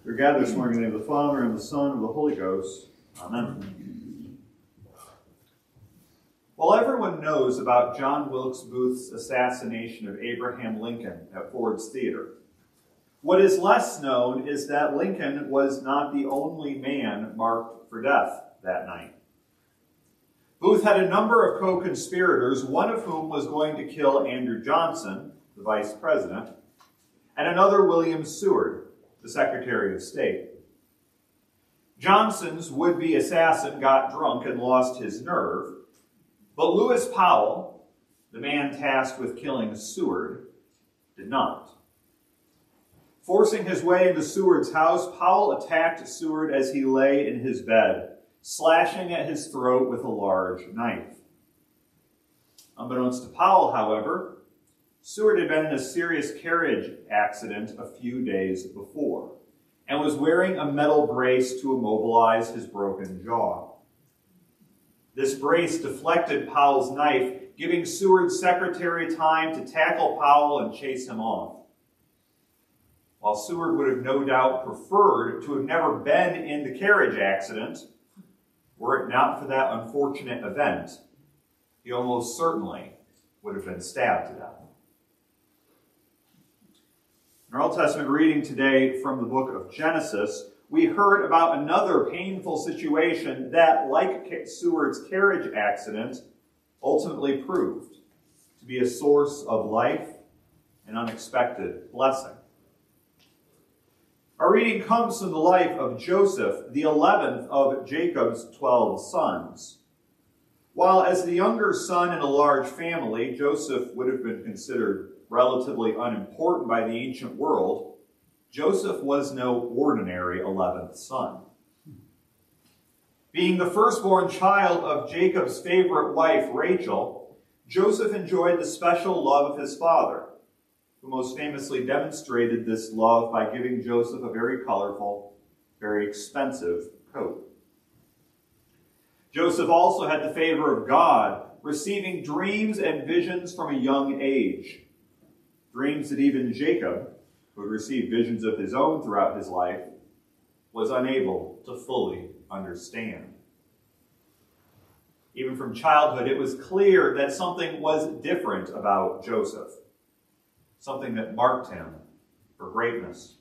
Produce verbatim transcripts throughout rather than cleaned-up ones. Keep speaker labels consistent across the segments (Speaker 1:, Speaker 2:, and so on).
Speaker 1: We're gathered this morning in the name of the Father, and of the Son, and of the Holy Ghost. Amen. Well, everyone knows about John Wilkes Booth's assassination of Abraham Lincoln at Ford's Theater. What is less known is that Lincoln was not the only man marked for death that night. Booth had a number of co-conspirators, one of whom was going to kill Andrew Johnson, the vice president, and another William Seward, the Secretary of State. Johnson's would-be assassin got drunk and lost his nerve, but Lewis Powell, the man tasked with killing Seward, did not. Forcing his way into Seward's house, Powell attacked Seward as he lay in his bed, slashing at his throat with a large knife. Unbeknownst to Powell, however, Seward had been in a serious carriage accident a few days before and was wearing a metal brace to immobilize his broken jaw. This brace deflected Powell's knife, giving Seward's secretary time to tackle Powell and chase him off. While Seward would have no doubt preferred to have never been in the carriage accident, were it not for that unfortunate event, he almost certainly would have been stabbed to death. In our Old Testament reading today from the book of Genesis, we heard about another painful situation that, like Seward's carriage accident, ultimately proved to be a source of life and unexpected blessing. Our reading comes from the life of Joseph, the eleventh of Jacob's twelve sons. While as the younger son in a large family, Joseph would have been considered relatively unimportant by the ancient world, Joseph was no ordinary eleventh son. Being the firstborn child of Jacob's favorite wife, Rachel, Joseph enjoyed the special love of his father, who most famously demonstrated this love by giving Joseph a very colorful, very expensive coat. Joseph also had the favor of God, receiving dreams and visions from a young age. Dreams that even Jacob, who had received visions of his own throughout his life, was unable to fully understand. Even from childhood, it was clear that something was different about Joseph, something that marked him for greatness.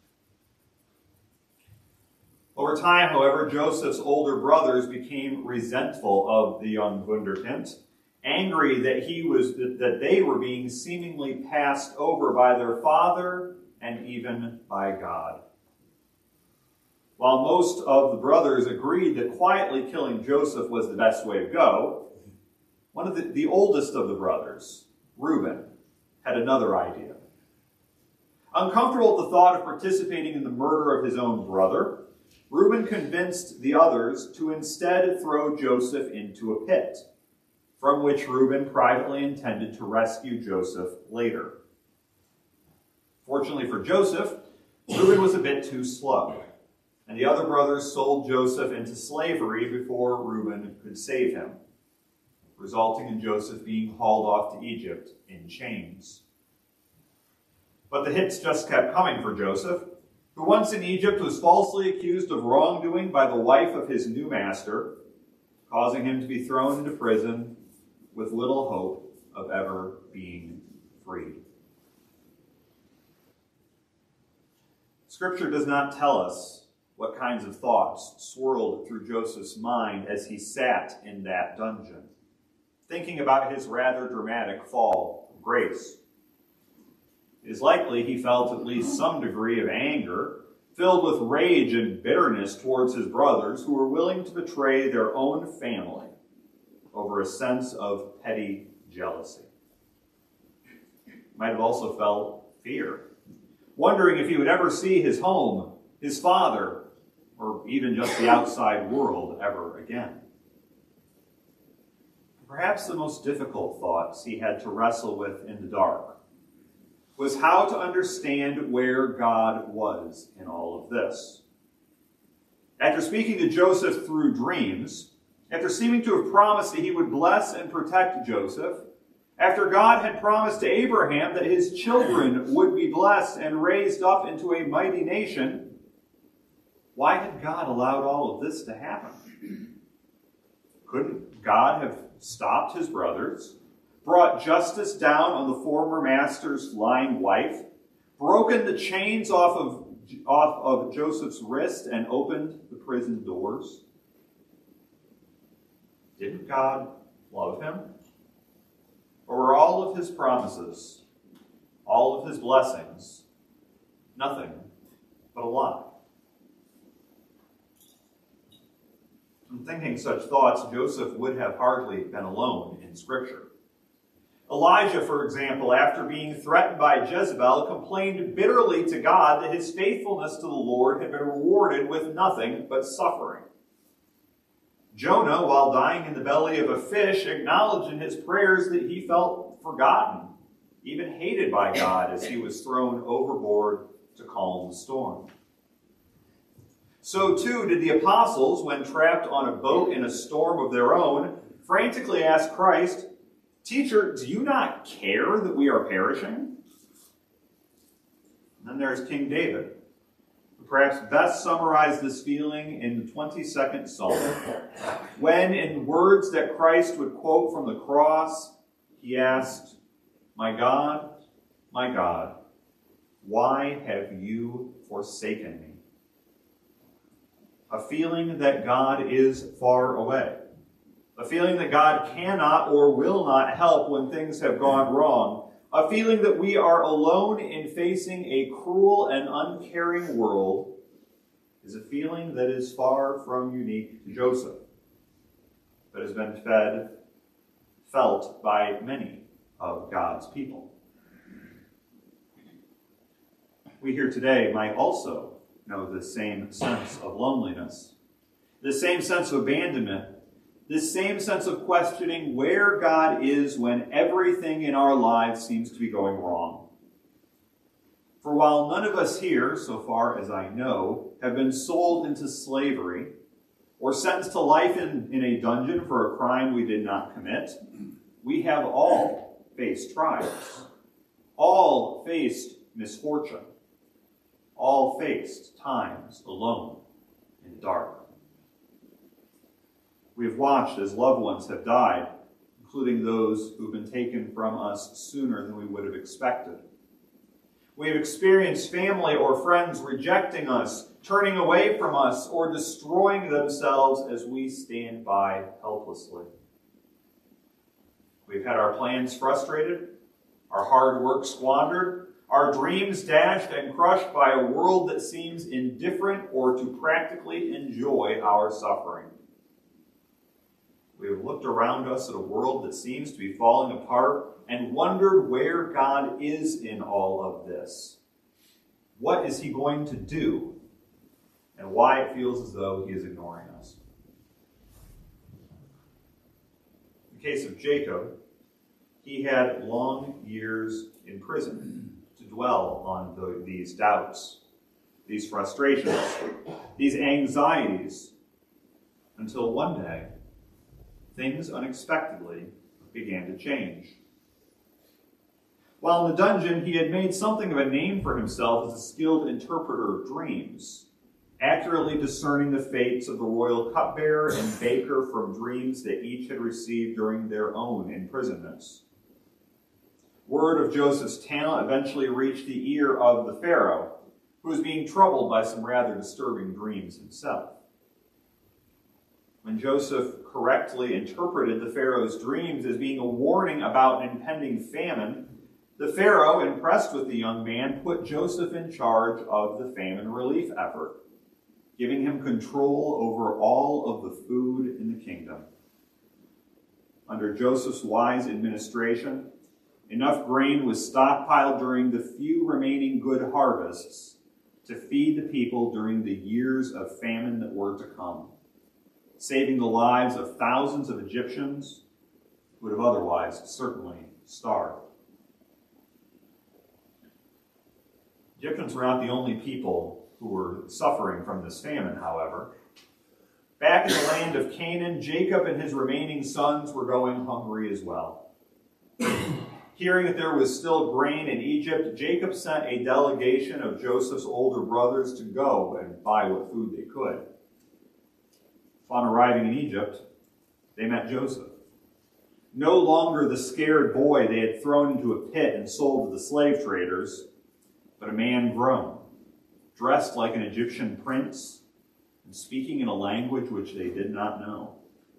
Speaker 1: Over time, however, Joseph's older brothers became resentful of the young wunderkind, angry that he was that they were being seemingly passed over by their father and even by God. While most of the brothers agreed that quietly killing Joseph was the best way to go, one of the, the oldest of the brothers, Reuben, had another idea. Uncomfortable at the thought of participating in the murder of his own brother, Reuben convinced the others to instead throw Joseph into a pit, from which Reuben privately intended to rescue Joseph later. Fortunately for Joseph, Reuben was a bit too slow, and the other brothers sold Joseph into slavery before Reuben could save him, resulting in Joseph being hauled off to Egypt in chains. But the hits just kept coming for Joseph, who once in Egypt was falsely accused of wrongdoing by the wife of his new master, causing him to be thrown into prison with little hope of ever being freed. Scripture does not tell us what kinds of thoughts swirled through Joseph's mind as he sat in that dungeon, thinking about his rather dramatic fall from grace. It is likely he felt at least some degree of anger, filled with rage and bitterness towards his brothers who were willing to betray their own family over a sense of petty jealousy. He might have also felt fear, wondering if he would ever see his home, his father, or even just the outside world ever again. Perhaps the most difficult thoughts he had to wrestle with in the dark was how to understand where God was in all of this. After speaking to Joseph through dreams, after seeming to have promised that he would bless and protect Joseph, after God had promised to Abraham that his children would be blessed and raised up into a mighty nation, Why had God allowed all of this to happen? Couldn't God have stopped his brothers, brought justice down on the former master's lying wife, broken the chains off of, off of Joseph's wrist, and opened the prison doors? Didn't God love him? Or were all of his promises, all of his blessings, nothing but a lie? In thinking such thoughts, Joseph would have hardly been alone in Scripture. Elijah, for example, after being threatened by Jezebel, complained bitterly to God that his faithfulness to the Lord had been rewarded with nothing but suffering. Jonah, while dying in the belly of a fish, acknowledged in his prayers that he felt forgotten, even hated by God as he was thrown overboard to calm the storm. So too did the apostles, when trapped on a boat in a storm of their own, frantically ask Christ, "Teacher, do you not care that we are perishing?" And then there's King David, who perhaps best summarized this feeling in the twenty-second Psalm, when, in words that Christ would quote from the cross, he asked, "My God, my God, why have you forsaken me?" A feeling that God is far away. A feeling that God cannot or will not help when things have gone wrong. A feeling that we are alone in facing a cruel and uncaring world is a feeling that is far from unique to Joseph, but has been fed, felt by many of God's people. We here today might also know the same sense of loneliness, the same sense of abandonment, this same sense of questioning where God is when everything in our lives seems to be going wrong. For while none of us here, so far as I know, have been sold into slavery or sentenced to life in, in a dungeon for a crime we did not commit, we have all faced trials, all faced misfortune, all faced times alone in the dark. We have watched as loved ones have died, including those who have been taken from us sooner than we would have expected. We have experienced family or friends rejecting us, turning away from us, or destroying themselves as we stand by helplessly. We've had our plans frustrated, our hard work squandered, our dreams dashed and crushed by a world that seems indifferent or to practically enjoy our suffering. We have looked around us at a world that seems to be falling apart and wondered where God is in all of this. What is he going to do? And why it feels as though he is ignoring us. In the case of Jacob, he had long years in prison to dwell on the, these doubts, these frustrations, these anxieties, until one day, things unexpectedly began to change. While in the dungeon, he had made something of a name for himself as a skilled interpreter of dreams, accurately discerning the fates of the royal cupbearer and baker from dreams that each had received during their own imprisonments. Word of Joseph's talent eventually reached the ear of the Pharaoh, who was being troubled by some rather disturbing dreams himself. When Joseph correctly interpreted the Pharaoh's dreams as being a warning about an impending famine, the Pharaoh, impressed with the young man, put Joseph in charge of the famine relief effort, giving him control over all of the food in the kingdom. Under Joseph's wise administration, enough grain was stockpiled during the few remaining good harvests to feed the people during the years of famine that were to come, saving the lives of thousands of Egyptians who would have otherwise certainly starved. Egyptians were not the only people who were suffering from this famine, however. Back in the land of Canaan, Jacob and his remaining sons were going hungry as well. Hearing that there was still grain in Egypt, Jacob sent a delegation of Joseph's older brothers to go and buy what food they could. Upon arriving in Egypt, they met Joseph. No longer the scared boy they had thrown into a pit and sold to the slave traders, but a man grown, dressed like an Egyptian prince, and speaking in a language which they did not know.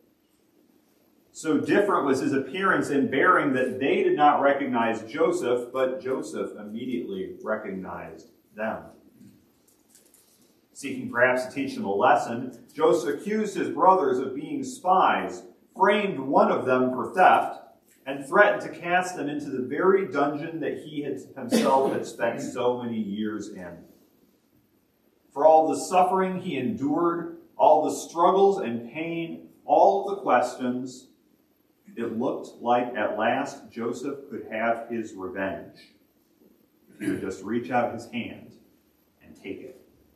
Speaker 1: So different was his appearance and bearing that they did not recognize Joseph, but Joseph immediately recognized them. Seeking perhaps to teach them a lesson, Joseph accused his brothers of being spies, framed one of them for theft, and threatened to cast them into the very dungeon that he had himself had spent so many years in. For all the suffering he endured, all the struggles and pain, all of the questions, it looked like at last Joseph could have his revenge if he would just reach out his hand and take it.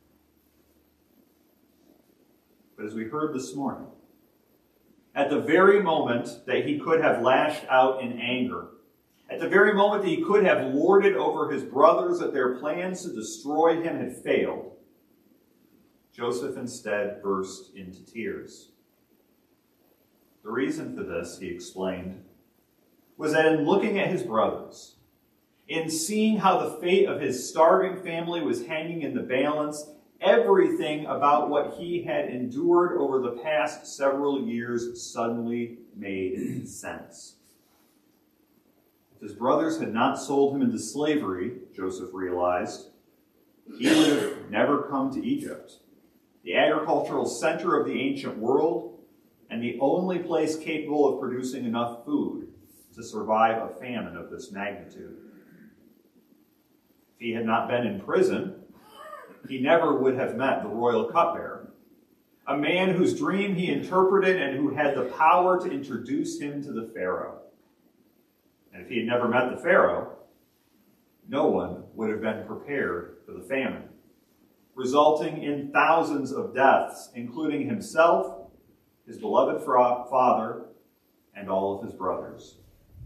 Speaker 1: But as we heard this morning, at the very moment that he could have lashed out in anger, at the very moment that he could have lorded over his brothers that their plans to destroy him had failed, Joseph instead burst into tears. The reason for this, he explained, was that in looking at his brothers, in seeing how the fate of his starving family was hanging in the balance, everything about what he had endured over the past several years suddenly made sense. If his brothers had not sold him into slavery, Joseph realized, he would have never come to Egypt, the agricultural center of the ancient world, and the only place capable of producing enough food to survive a famine of this magnitude. If he had not been in prison, he never would have met the royal cupbearer, a man whose dream he interpreted and who had the power to introduce him to the Pharaoh. And if he had never met the Pharaoh, no one would have been prepared for the famine, resulting in thousands of deaths, including himself, his beloved father, and all of his brothers.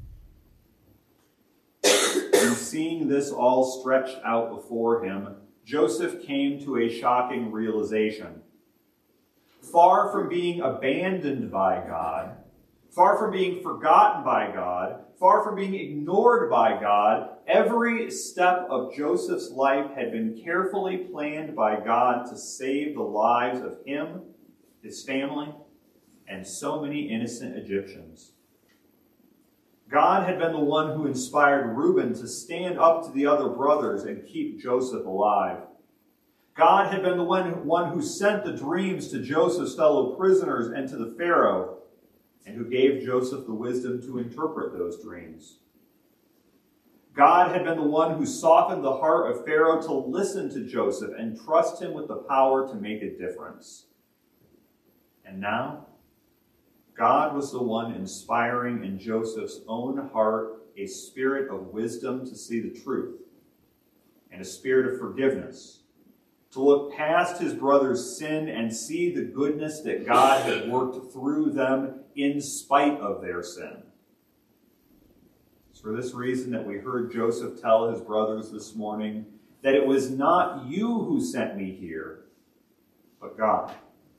Speaker 1: And seeing this all stretched out before him, Joseph came to a shocking realization. Far from being abandoned by God, far from being forgotten by God, far from being ignored by God, every step of Joseph's life had been carefully planned by God to save the lives of him, his family, and so many innocent Egyptians. God had been the one who inspired Reuben to stand up to the other brothers and keep Joseph alive. God had been the one, one who sent the dreams to Joseph's fellow prisoners and to the Pharaoh, and who gave Joseph the wisdom to interpret those dreams. God had been the one who softened the heart of Pharaoh to listen to Joseph and trust him with the power to make a difference. And now, God was the one inspiring in Joseph's own heart a spirit of wisdom to see the truth, and a spirit of forgiveness, to look past his brother's sin and see the goodness that God had worked through them in spite of their sin. It's for this reason that we heard Joseph tell his brothers this morning that it was not you who sent me here, but God.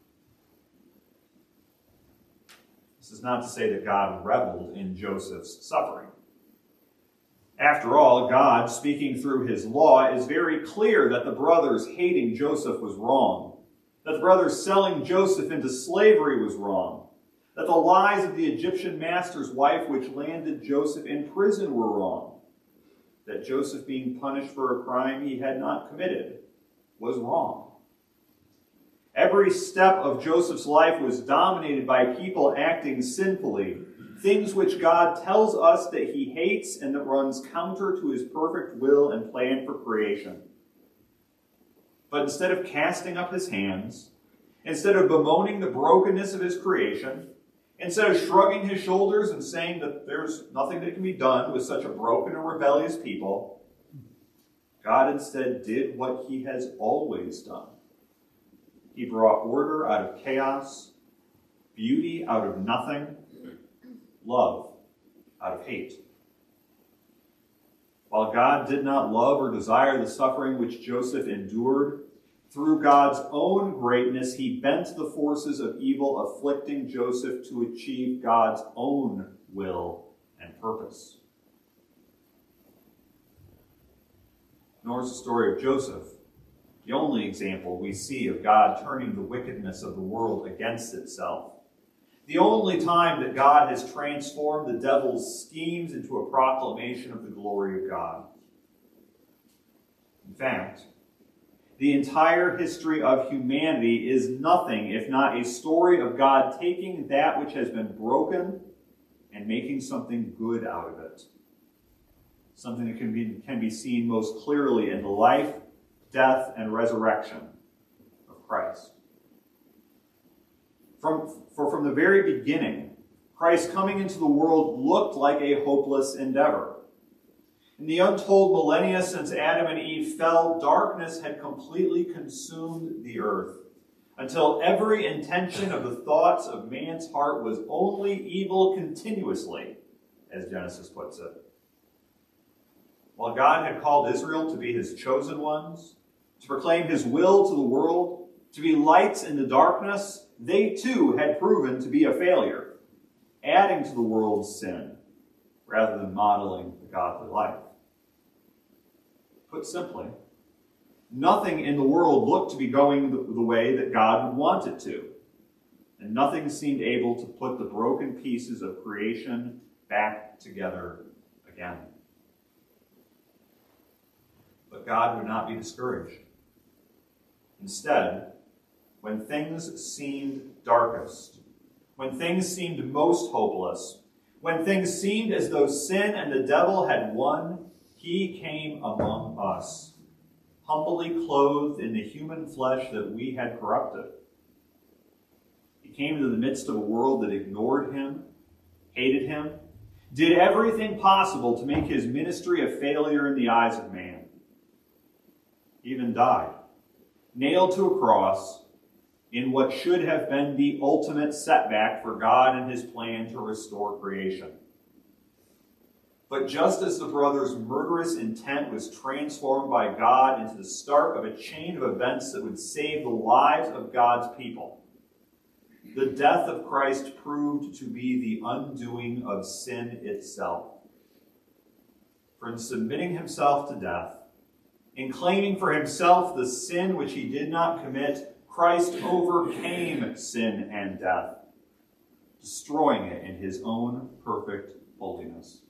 Speaker 1: This is not to say that God reveled in Joseph's suffering. After all, God, speaking through his law, is very clear that the brothers hating Joseph was wrong, that the brothers selling Joseph into slavery was wrong, that the lies of the Egyptian master's wife which landed Joseph in prison were wrong, that Joseph being punished for a crime he had not committed was wrong. Every step of Joseph's life was dominated by people acting sinfully, things which God tells us that he hates and that runs counter to his perfect will and plan for creation. But instead of casting up his hands, instead of bemoaning the brokenness of his creation, instead of shrugging his shoulders and saying that there's nothing that can be done with such a broken and rebellious people, God instead did what he has always done. He brought order out of chaos, beauty out of nothing, love out of hate. While God did not love or desire the suffering which Joseph endured, through God's own greatness, he bent the forces of evil, afflicting Joseph to achieve God's own will and purpose. Nor is the story of Joseph the only example we see of God turning the wickedness of the world against itself. The only time that God has transformed the devil's schemes into a proclamation of the glory of God. In fact, the entire history of humanity is nothing if not a story of God taking that which has been broken and making something good out of it. Something that can be, can be seen most clearly in the life, death, and resurrection of Christ. From, for from the very beginning, Christ coming into the world looked like a hopeless endeavor. In the untold millennia since Adam and Eve fell, darkness had completely consumed the earth, until every intention of the thoughts of man's heart was only evil continuously, as Genesis puts it. While God had called Israel to be his chosen ones, to proclaim his will to the world, to be lights in the darkness, they too had proven to be a failure, adding to the world's sin rather than modeling the godly life. Put simply, nothing in the world looked to be going the, the way that God would want it to, and nothing seemed able to put the broken pieces of creation back together again. But God would not be discouraged. Instead, when things seemed darkest, when things seemed most hopeless, when things seemed as though sin and the devil had won, he came among us, humbly clothed in the human flesh that we had corrupted. He came into the midst of a world that ignored him, hated him, did everything possible to make his ministry a failure in the eyes of man. He even died, nailed to a cross, in what should have been the ultimate setback for God and his plan to restore creation. But just as the brothers' murderous intent was transformed by God into the start of a chain of events that would save the lives of God's people, the death of Christ proved to be the undoing of sin itself. For in submitting himself to death, in claiming for himself the sin which he did not commit, Christ overcame sin and death, destroying it in his own perfect holiness.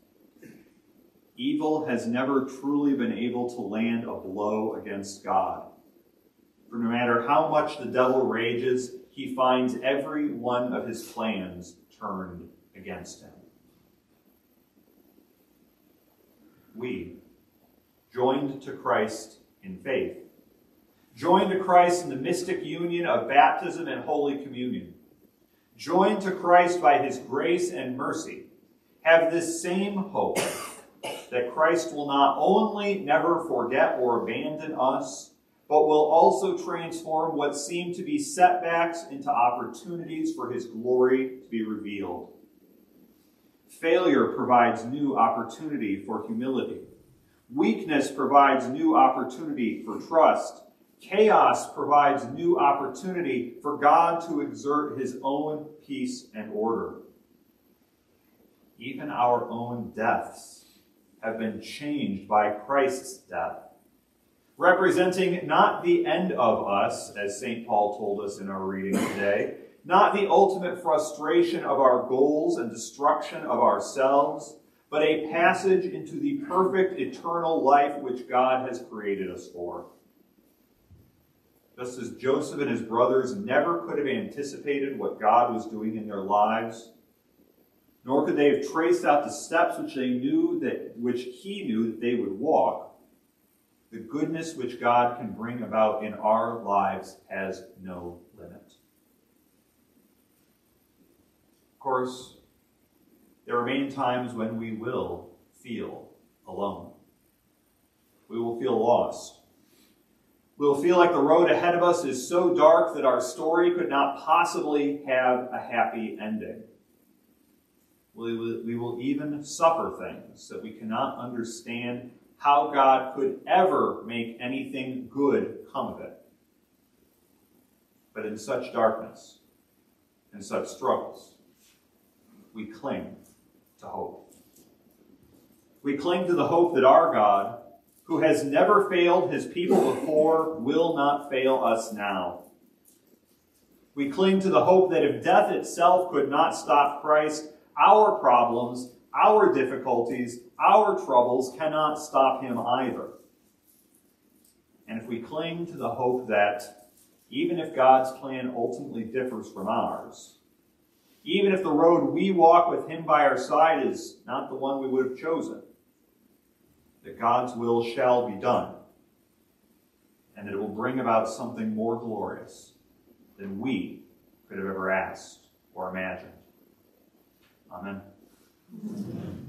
Speaker 1: Evil has never truly been able to land a blow against God. For no matter how much the devil rages, he finds every one of his plans turned against him. We, joined to Christ in faith, joined to Christ in the mystic union of baptism and Holy Communion, joined to Christ by his grace and mercy, have this same hope that Christ will not only never forget or abandon us, but will also transform what seem to be setbacks into opportunities for his glory to be revealed. Failure provides new opportunity for humility. Weakness provides new opportunity for trust. Chaos provides new opportunity for God to exert his own peace and order. Even our own deaths have been changed by Christ's death, representing not the end of us, as Saint Paul told us in our reading today, not the ultimate frustration of our goals and destruction of ourselves, but a passage into the perfect eternal life which God has created us for. Just as Joseph and his brothers never could have anticipated what God was doing in their lives, nor could they have traced out the steps which they knew that which he knew that they would walk, the goodness which God can bring about in our lives has no limit. Of course, there remain times when we will feel alone. We will feel lost. We will feel like the road ahead of us is so dark that our story could not possibly have a happy ending. We will, we will even suffer things that we cannot understand how God could ever make anything good come of it. But in such darkness, in such struggles, we cling to hope. We cling to the hope that our God, who has never failed his people before, will not fail us now. We cling to the hope that if death itself could not stop Christ, our problems, our difficulties, our troubles cannot stop him either. And if we cling to the hope that even if God's plan ultimately differs from ours, even if the road we walk with him by our side is not the one we would have chosen, that God's will shall be done, and that it will bring about something more glorious than we could have ever asked or imagined. Amen.